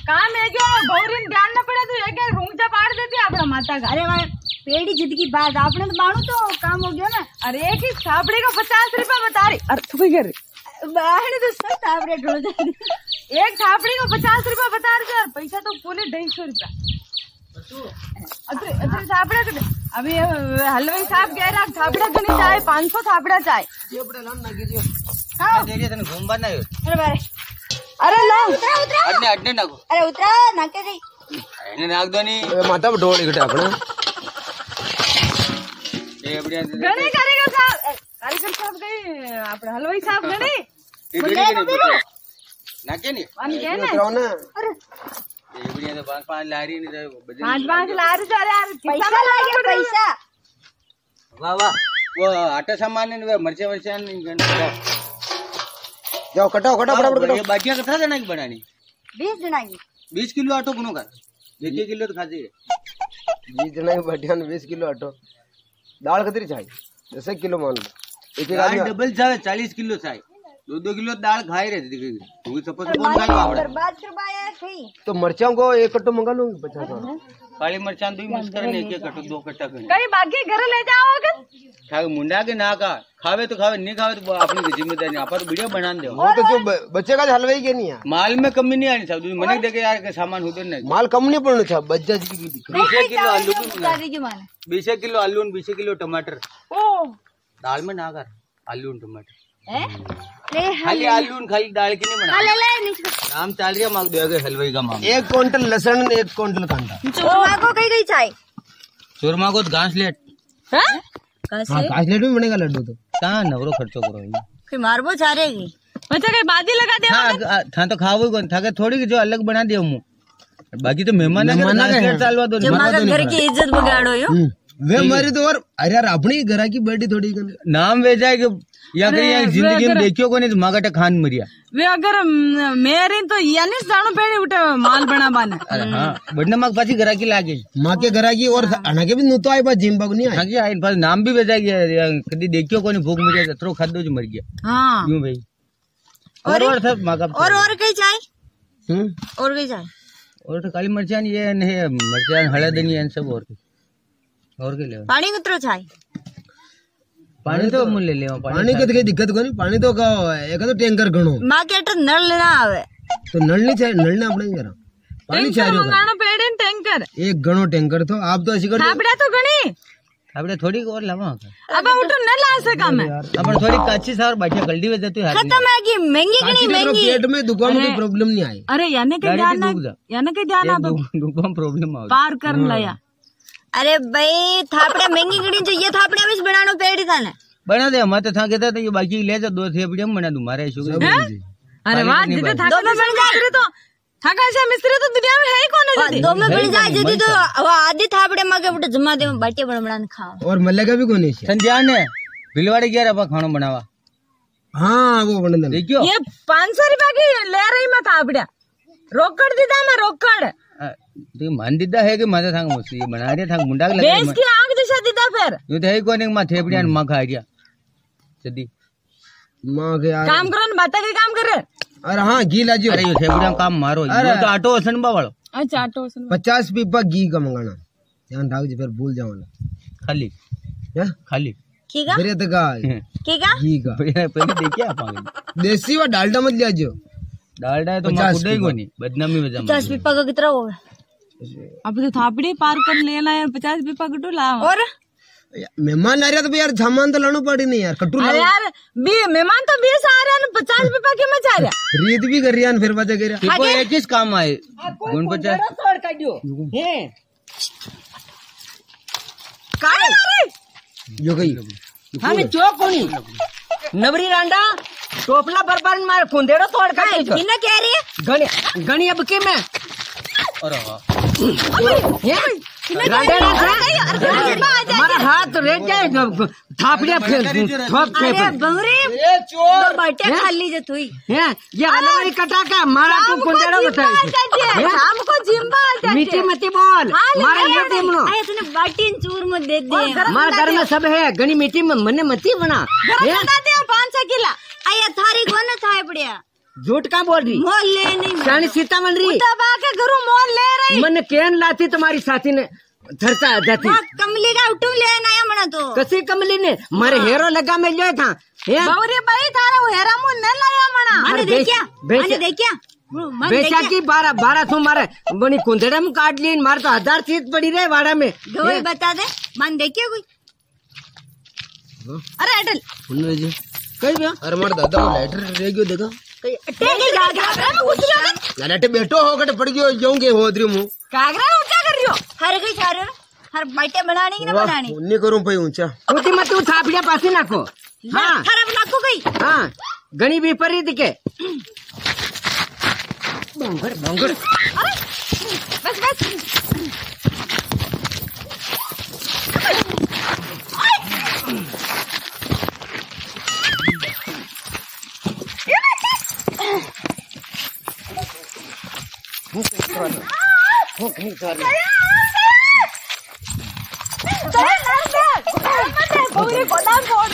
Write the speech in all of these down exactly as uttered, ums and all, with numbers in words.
काम है जो गौरी ध्यान न पड़े तो एक एक रूंगचा पाड़ देती अपना माता का। अरे भाई पेड़ी जिद की बात आपने तो मानू तो काम हो गया ना। अरे एक ही साबड़ी का पचास रुपया बता रही। अरे तू क्या कर बाहर तो सब साबड़े ढोल जा रही। एक साबड़ी का पचास रुपया बता रही यार, पैसा तो पूरे ढाई सौ रुपया। अरे अरे साबड़ा कर अभी हलवाई साहब कह रहा थापड़ा तो नहीं चाहे पाँच सौ थापड़ा चाहे। अरे बारे अरे लो उतरा उतरा अड्ने अड्ने नाको अरे उतरा नाके गई એને નાખ દો ની માથા પર ઢોળી ઘટે આપણે એ આપણે गणे कारीगर साहब कारीगर साहब गए अपने हलवाई साहब गणे નાખે ને वन के ने ઉતરાવ ને अरे એ આપણે તો પાંચ પાંચ લારી ની બધી पाँच पाँच लार जा रहे यार पैसा लागे पैसा વાહ વાહ वो आटा सामान ने मरचा मरचा જાઓ કટાઓ કટાઓ ફટાફટ કટાઓ ये बाटियां कितना देना की बनानी बीस जना की बीस किलो आटो गुनो का एक एक किलो तो खाते बीस जना की बाटियां बीस किलो आटो दाल कतरी चाहिए दस एक किलो मान लो एक एक दाल आदमी डबल चाहे चालीस किलो चाहे दो दो किलो दाल खाई रहती थी तू सपोज कौन खाई आवड़ा बर्बाद करवाया थी तो मिर्चा को एक कट्टो मंगा लूंगी पचास का काली मिर्चा तो मिक्स करने एक एक कटो दो कट्टा करने कहीं बाकी घर ले जाओगे खावे मुंडा के ना का खावे तो खावे नहीं खावे तो अपनी की जिम्मेदारी आप तो वीडियो बना दो वो तो जो ब- बच्चे का हलवाई के नहीं है माल में कमी नहीं आनी चाहिए मने देखे यार के सामान उधर नहीं माल कम नहीं पड़ना चाहिए बच्चा जी की दिक्कत बीस एक किलो आलू भी बता दीजिए माने बीस एक किलो आलू बीस किलो टमाटर ओ दाल में ना कर आलू टमाटर हैं ले खाली आलू खाली दाल की नहीं बना ले ले नीचे नाम चाल रही है मांग दो हलवाई का मांग एक क्विंटल लहसुन एक क्विंटल कांदा चुरमा को कहीं कहीं चाय चूरमा को घास लेट हैं हाँ कासलेट में बनेगा लड्डू तो कहाँ नवरो खर्चो करो फिर मारबो चारेगी अच्छा कहीं बादी लगा दे हाँ था तो खाओ कौन था थोड़ी जो अलग बना दिया मुँह बाकी तो मेहमान चालवा दो जब मागा घर की इज्जत बगाड़ो यो वे मारी तो और अरे यार अपनी घर की बेटी थोड़ी नाम वे जाए कि या कहीं या जिंदगी में देखियो को नहीं तो मागा खान मरिया वे अगर मेरे तो यानी जानो पेड़ी उठे माल बना बाने अरे हाँ बढ़ने माग पाची घर की लागे माँ के घर की और आना के भी नुतो आए पास जिम बाग नहीं हाँ जी इन पास नाम भी भेजा कभी देखियो को नहीं भूख मुझे तो खादो जो मर गया हाँ क्यों भाई और और सब मागा और और कहीं चाय हम्म और कहीं चाय और तो काली मिर्चान ये नहीं मिर्चान हल्दी नहीं है सब और और के ले पानी कितरो चाय पानी तो मुझे ले ले पानी की तो दिक्कत को नहीं पानी तो का एक तो टैंकर गणो माँ के अटर नल लेना आवे तो नल नहीं चाहिए नल ने अपना ही करा पानी चाहिए होगा। मंगाना पेड़ी टैंकर एक गणो टैंकर तो आप तो ऐसी कर थापड़ा तो गणी આપણે થોડીક ઓર લાવો अब उठो न ला सका मैं આપણે થોડીક કાચી સાર બાઠિયા ગલડી વે જતી હાથ खत्म है कि महंगी की नहीं महंगी पेट में दुकान में प्रॉब्लम नहीं आई अरे याने के ध्यान याने के ध्यान आप दुकान प्रॉब्लम आ पार कर लिया अरे भाई थापड़े महंगी गणी चाहिए थापड़े में बनानो पेड़ी था ना बना दे मत था कहता तो ये बाकी ले जा दो थेपड़ी हम बना दूं मारे शुगर अरे वाह जितने थाका में बन जाए तो थाका से मिस्त्री तो दुनिया में है ही कौन है दो में बड़ी जाए जदी तो वो आधी थापड़े में के उठे जमा दे बाटिया बन बना खाओ और मल्ले का भी कोई नहीं संजान ने भिलवाड़ी गया रहा खाना बनावा हाँ वो बना देना देखियो ये पाँच सौ रुपया की ले रही मैं थापड़ा रोकड़ दीदा मैं रोकड़ तो मान दीदा है कि माता थांग मुझसे ये बना रहे थांग मुंडा लगा बेस की आंख जैसा दीदा फिर ये तो है कौन एक माँ थेपड़िया माँ खा गया सदी माँ के यार काम करो न बाता के काम कर रहे अरे हाँ घी लाजियो अरे ये थेपड़िया काम मारो ये तो आटो हसन बावड़ो अच्छा आटो सुन पचास पीपा घी का मंगाना ध्यान रख फिर भूल जाओ खाली खाली ठीक है फिर तो का ठीक है घी का पहले देखिए आप देसी व डालडा मत लिया डालडा है तो माँ खुद ही को नहीं बदनामी में जमा पचास पीपा का कितना होगा अब तो थापड़ी पार कर लेना है पचास रुपया कटू ला और मेहमान आ रहा तो यार सामान तो लाना पड़ी नहीं यार कट्टू अरे यार बी मेहमान तो बीस आ रहे हैं पचास रुपया की मचा रहा रीत भी कर रही है फिर बात कर देखो एक किस काम आए गुण पचास जो गई हमें चौक कोनी नवरी रांडा टोपला बरबार मार कुंदेड़ो तोड़ का किन्ना कह रही है गणी गणी अब के मैं अरे हमारा हाथ रेट जाए थापड़िया फेल ठोक के अरे बंगरी तो बाटिया खाली जत हुई ये अलमारी कटा का मारा तू कुंदेड़ो बताई शाम को जिम्बा मीठी मती बोल मारा ले दे मनो आए तूने बाटी चूर में दे दे मार घर में सब है गणी मीठी में मने मती बना पाँच छह किला आया थारी कोने थाए पड़िया झूठ का बोल रही मोल ले नहीं शानी सीता मन रही दबा के घरों मोल ले रही मन केन लाती तुम्हारी साथी ने धरता जाती वहाँ कमली का उठू ले आया मना तो कसी कमली ने मारे हेरो लगा में लिया था हे? गौरी भाई थारा वो हेरा मुंह न लाया मना मैंने बेच- देखिया बेच- मैंने देखिया मैंने बेचा देखिया की बारह बारह सौ मारे बनी कुंदड़े में काट ली मारे तो हजार चीज पड़ी रहे वाड़ा में गौरी बता दे मन देखिए कोई अरे अटल कही भैया अरे मार दादा लाइटर रह गयो देखा टेके जा घाघरा में घुस रहा है लाइट बैठो हो कटे पड़ गयो यूं के होदरी मु घाघरा ऊंचा कर रही हो हर कोई खा रहे हो हर बाइटे बनानी की ना बनानी उन्नी करूं भाई ऊंचा उठी मत तू थापड़िया पासी नाखो हाँ खराब नाको गई हाँ घनी विपरीत के बंगर बंगर बस बस गौरी गोदाम छोड़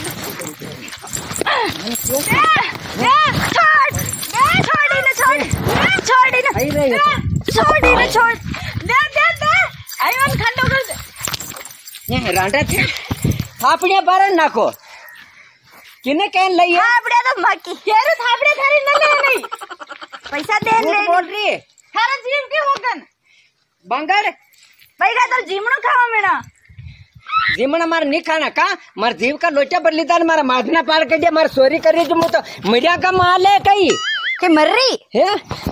छोड़ आई रही छोड़ छोड़ दे दे दे आईवन खंडो कर दे ये रांडा थे थापड़िया बारह नाखो किने कहन लई है थापड़े तो मकी तेरे थापड़े थारी न ले नहीं पैसा दे ले झूठ बोल रही है थारा जीव के होगन बंगर पैसा तो जीमणो खावा मेरा जीवन मार नहीं खाना का मार जीव का लोचा बदलीदार मारा माधना पार कर दिया मार सोरी कर रही जो तो मीडिया का माल है कहीं के मर रही है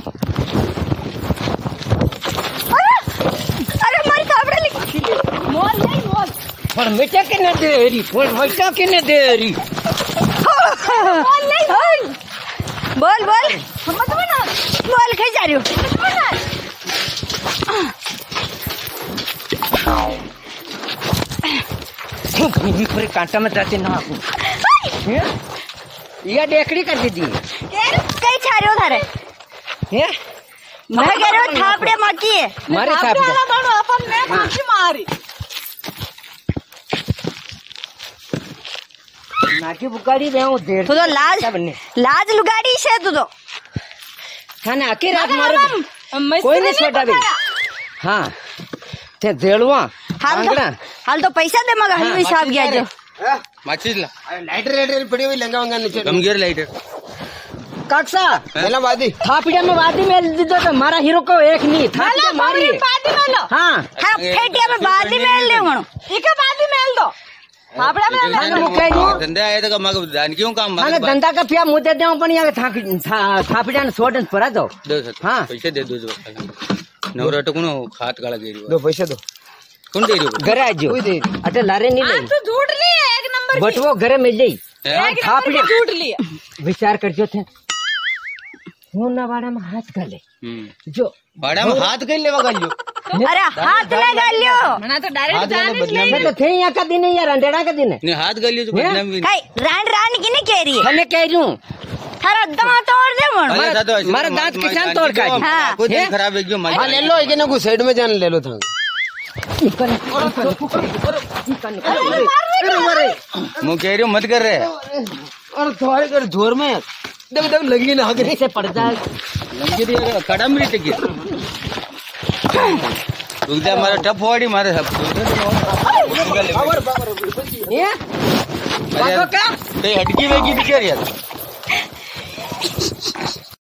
अरे मारी थापड़े लिखी मोल नहीं मोल पर मीठा के न दे रही फूल मीठा के न दे रही बोल नहीं बोल बोल मत बना बोल कहीं जा रही हो पूरे कांटा में जाते ना आपको यह डेकड़ी कर दीदी कहीं छा रहे हो थारे है मैं कह रहा हूँ थापड़े मकी है मारे थापड़े साहब वाला बनो अपन मैं फांसी मारी नाकी बुकाड़ी रहे हूँ देर तू तो लाज सबने लाज लुगाड़ी से तू तो खाने आके रात मारो मिस्त्री कोई नहीं नहीं छोटा भी पकड़ा। हाँ ते देड़वा हाल तो आंगड़ा हाल तो पैसा दे मगा हलवे हिसाब गया जो माचिस ला लाइटर लाइटर पड़ी हुई लंगा वंगा नीचे गमगीर लाइटर काकसा मेला वादी थापड़िया में वादी में दीदो तो मारा हीरो को एक नहीं थापड़िया हेलो मारी गौरी बादी में लो हाँ हाँ फेटिया में बाद ही मेल ले मनो इके बादी में लो थापड़ा में ले मैंने वो कह दूं धंधा आया तो मग दान क्यों काम मैंने धंधा का पिया मुँह दे दूं पण यहाँ थाक थापड़िया ने सोडन पड़ा दो दो हाँ। पैसे दे दो नवरा टकुनो खात गाला गेरी दो पैसे दो कौन दे रही घरे आज कोई दे अटे लारे नहीं आज ले तो झूठ ली है एक नंबर बट वो घरे मिल जाई की एक नंबर थापड़िया की झूठ ली है विचार कर जो थे वो नवाड़ा में हाथ गले जो भाड़ा में हाथ कहीं लेवा गालियो अरे हाथ न गालियो मना तो डायरेक्ट जान ही बदनाम नहीं मैं तो थे यहाँ का दिन है यार अंधेरा का दिन है नहीं हाथ गालियो तो बदनाम भी कई रान रान की नहीं कह रही है मैंने कह रही हूँ थारा दांत तोड़ दे मनो अरे दादा ऐसे मारा तो दांत मार- किसान मार- तोड़ का मार- हाँ। कोई दिन है? खराब है क्यों हाँ ले लो एक ना को साइड में जान ले लो था मुँह कह रही हूँ मत कर रहे और थोड़े कर जोर में दब दब लगी ना आगे से पड़ जाए लंगी दिया कड़ा मेरी टिकट रुक जा हमारा टप वाड़ी मारे सब ये कहीं हटकी वेगी दिखे यार